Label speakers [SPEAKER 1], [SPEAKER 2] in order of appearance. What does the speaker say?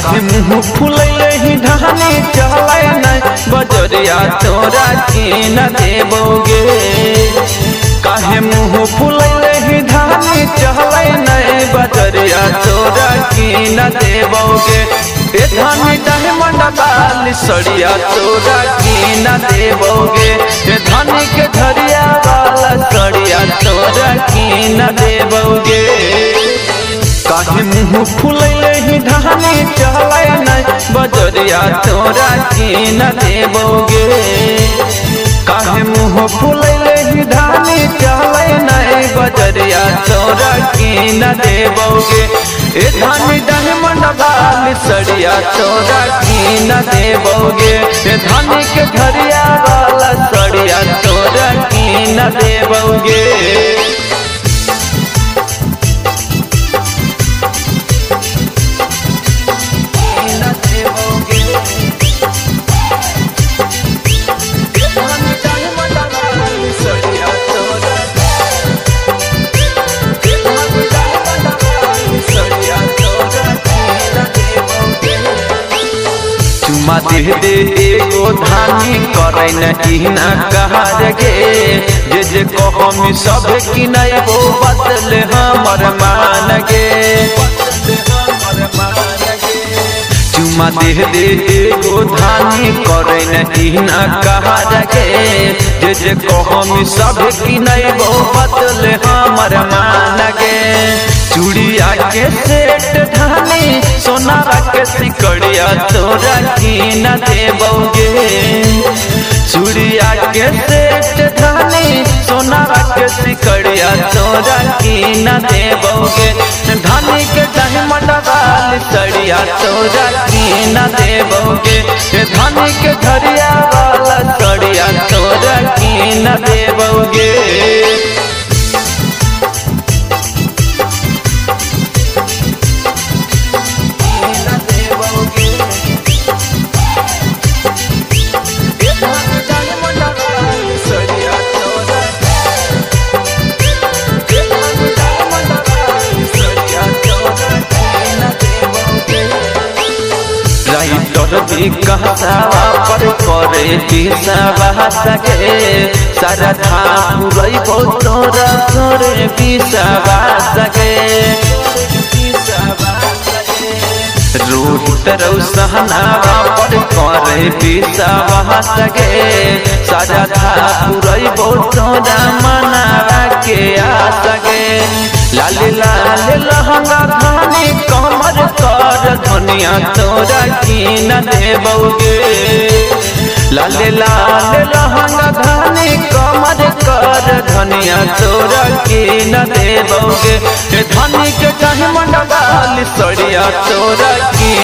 [SPEAKER 1] काहे मुँह फुलैले ही ढाने चले नहीं बजरिया तोरा की न देबोगे। काहे मुँह फुलैले ही ढाने चले नहीं बजरिया तोरा की न देबोगे। ए धानी डायमंड वाली सड़िया तोरा की न देबोगे। ए धानी के धरिया वाला सड़िया तोरा की न देबोगे। काहे मुँह फुलैले ही ढाने चले नहीं बजरिया तोरा की न देबोगे। काहे मुँह फुलैले ही ढाने चले नहीं बजरिया तोरा की न देबोगे। ए धानी डायमंड वाली सड़िया तोरा की न देबोगे। ए धानी के धरिया वाला सड़िया तोरा की न देबोगे। चुमा दे दे एगो धानी करे नहीं ना कहा गे। जे जे कहमी सब की नहीं वो बदले हमर मान गे। चुमा दे दे एगो धानी करे नहीं ना कहा गे। जे जे कहमी सब की नहीं वो बदले हमर मान गे। चूड़िया के सेट धानी सोनारा के सिकड़िया तोरा की न देबोगे। चूड़िया के सेट धानी सोनारा के सिकड़िया तोरा की न देबोगे। धानी के डायमंड वाली सड़िया तोरा की न देबोगे। धानी के धरिया वाला सड़िया तोरा की न देबोगे। कहसावा पर करे बिसावा सके। सारा था पूरई को तोरा करे बिसावा सके। रोहित रौसहनावा पर करे बिसावा सके। सारा था पूरई को तोरा मनावा के आ सके। लाल लाल लहंगा धानी कमर कर धनिया तोरा की न देबोगे। लाल लाल लहंगा धानी कमर कर धनिया तोरा की न देबोगे। धनी के डायमंड वाली सड़िया तोरा की